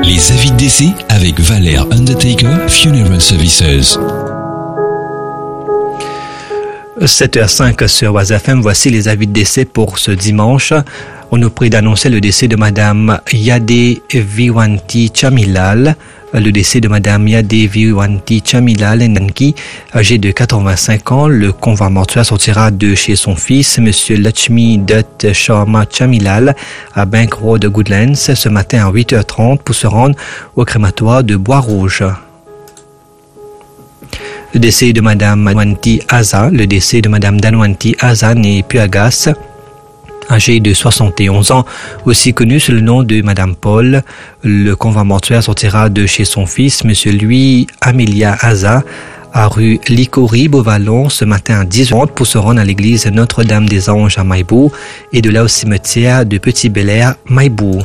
Les avis de décès avec Valère Undertaker Funeral Services. 7h05 sur Oise FM, voici les avis de décès pour ce dimanche. On nous prie d'annoncer le décès de Madame Yade Viwanti Chamilal. Le décès de Madame Yade Viwanti Chamilal Nanki, âgée de 85 ans. Le convoi mortuaire sortira de chez son fils, Monsieur Lakshmi Dutt Sharma Chamilal, à Bank Road Goodlands, ce matin à 8h30 pour se rendre au crématoire de Bois-Rouge. Le décès de Madame Danwanti Aza, le décès de Madame Danwanti Aza née Puagas, âgée de 71 ans, aussi connue sous le nom de Madame Paul. Le convoi mortuaire sortira de chez son fils, Monsieur Louis Amelia Aza, à rue Licori, Beauvallon, ce matin à 10h30 pour se rendre à l'église Notre-Dame-des-Anges à Maïbou et de là au cimetière de Petit-Bel-Air, Maïbou.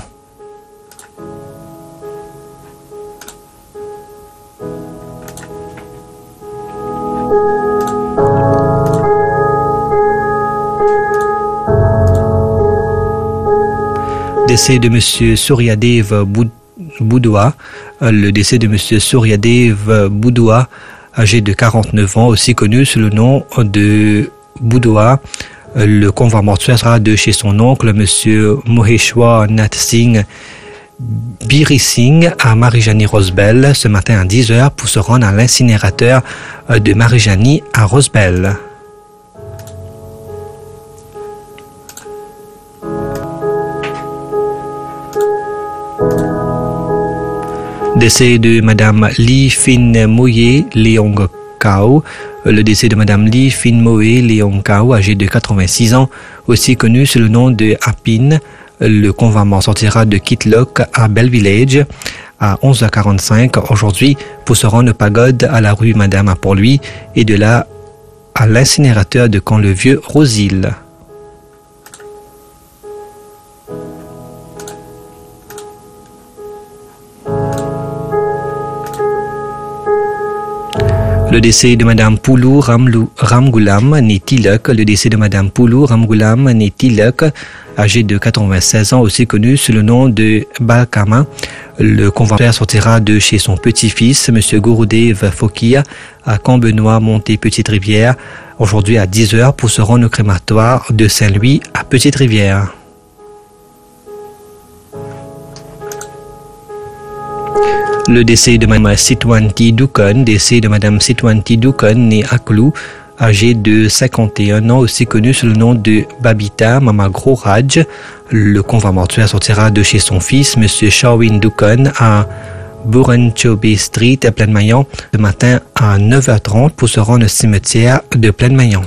Décès de M. Suryadev Boudoua, le décès de M. Suryadev Boudoua, âgé de 49 ans, aussi connu sous le nom de Boudoua. Le convoi mortuaire sera de chez son oncle, M. Moheshwar Nath Singh Biri Singh, à Marijani Rosebel, ce matin à 10h pour se rendre à l'incinérateur de Marijani à Rosebel. Décès de Madame Lee Fin Moye Leong Kao. Le décès de Madame Lee Fin Moye Leong Kao, âgée de 86 ans, aussi connue sous le nom de Apin. Le convoi sortira de Kitlock à Bell Village à 11h45 aujourd'hui pour se rendre au pagode à la rue Madame à Port-Louis et de là à l'incinérateur de Camp-le-Vieux Rosil. Le décès de Madame Poulou Ramgoulam née Tilak. Le décès de Madame Poulou Ramgoulam née Tilak, âgée de 96 ans, aussi connue sous le nom de Balkama. Le convoi sortira de chez son petit-fils, Monsieur Gouroudev Fokia, à Camp-Benoît, Montée Petite-Rivière, aujourd'hui à 10h pour se rendre au crématoire de Saint-Louis à Petite-Rivière. Le décès de Mme Sitwanti Dukon, décès de Mme Sitwanti Dukon, née à Clou, âgée de 51 ans, aussi connue sous le nom de Babita Mama Gro Raj. Le convoi mortuaire sortira de chez son fils, M. Shawin Dukon, à Burenchobe Street, à Plaine-Maillan, ce matin à 9h30 pour se rendre au cimetière de Plaine-Maillan.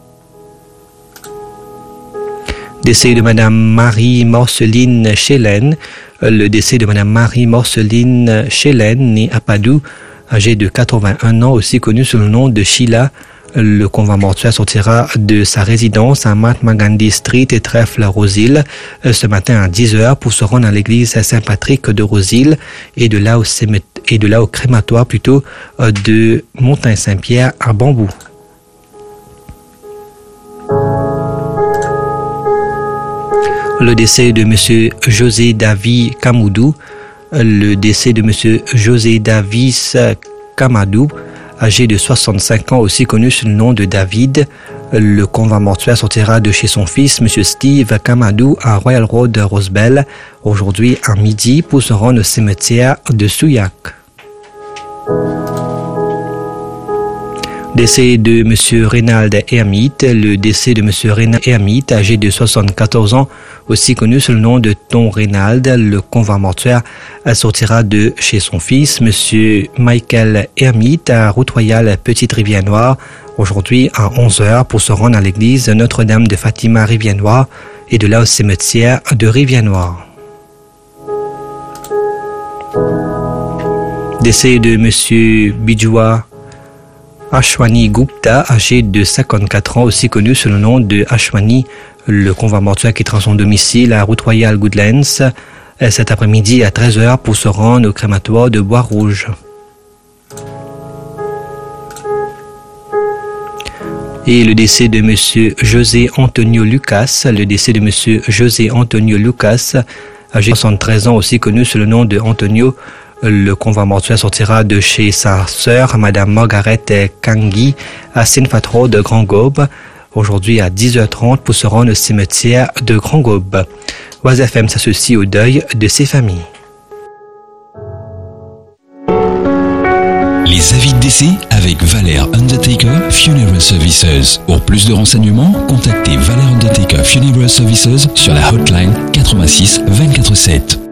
Décès de Mme Marie Morceline Chélène. Le décès de Mme Marie Morceline Chélène, née à Padoue, âgée de 81 ans, aussi connue sous le nom de Sheila. Le convoi mortuaire sortira de sa résidence à Mahatma Gandhi Street et Trèfle Rosil ce matin à 10h pour se rendre à l'église Saint-Patrick de Rosil et de là au crématoire plutôt de Montin-Saint-Pierre à Bambou. Le décès de M. José David Kamoudou. Le décès de M. José Davis Kamadou, âgé de 65 ans, aussi connu sous le nom de David. Le convoi mortuaire sortira de chez son fils, M. Steve Kamadou, à Royal Road Rosebel, aujourd'hui à midi pour se rendre au cimetière de Souillac. Décès de M. Reynald Hermite. Le décès de M. Reynald Hermite, âgé de 74 ans, aussi connu sous le nom de Tom Reynald. Le convoi mortuaire sortira de chez son fils, M. Michael Hermite, à Route Royale Petite-Rivière-Noire, aujourd'hui à 11h pour se rendre à l'église Notre-Dame de Fatima Rivière-Noire et de là au cimetière de Rivière-Noire. Décès de M. Bijwa Ashwani Gupta, âgé de 54 ans, aussi connu sous le nom de Ashwani. Le convoi mortuaire quittera son domicile à Route Royale Goodlands cet après-midi à 13h pour se rendre au crématoire de Bois-Rouge. Et le décès de M. José Antonio Lucas. Le décès de M. José Antonio Lucas, âgé de 73 ans, aussi connu sous le nom de Antonio. Le convoi mortuaire sortira de chez sa sœur, Madame Margaret Kangui, à Sinfat Road de Grand Gobe, aujourd'hui à 10h30 pour se rendre au cimetière de Grand Gobe. Oise FM s'associe au deuil de ses familles. Les avis de décès avec Valère Undertaker Funeral Services. Pour plus de renseignements, contactez Valère Undertaker Funeral Services sur la hotline 86 24 7.